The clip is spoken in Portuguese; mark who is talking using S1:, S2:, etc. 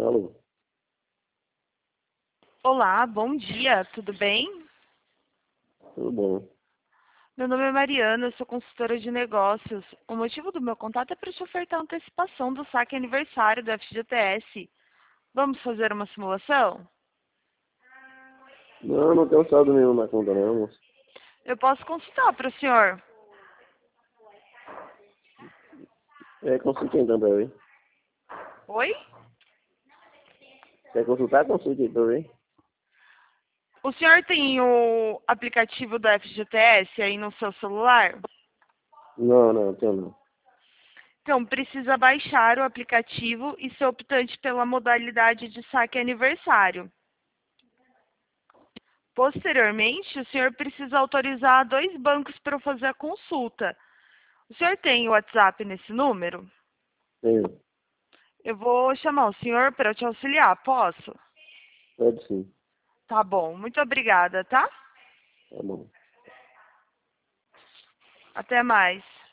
S1: Alô,
S2: Olá, bom dia, tudo bem?
S1: tudo bom?
S2: Meu nome é Mariana, eu sou consultora de negócios. O motivo do meu contato é para te ofertar antecipação do saque aniversário do FGTS. Vamos fazer uma simulação?
S1: Não tenho saldo nenhum na conta não, moço.
S2: Eu posso consultar para o senhor.
S1: Consulte então pra ver.
S2: Oi?
S1: Quer consultar? Consulte aí pra ver.
S2: O senhor tem o aplicativo do FGTS aí no seu celular?
S1: Não, tenho não.
S2: Então, precisa baixar o aplicativo e ser optante pela modalidade de saque aniversário. Posteriormente, o senhor precisa autorizar 2 bancos para fazer a consulta. O senhor tem o WhatsApp nesse número?
S1: Tenho,
S2: Eu vou chamar o senhor para te auxiliar, posso?
S1: pode sim.
S2: Tá bom, muito obrigada, tá?
S1: Tá bom.
S2: Até mais.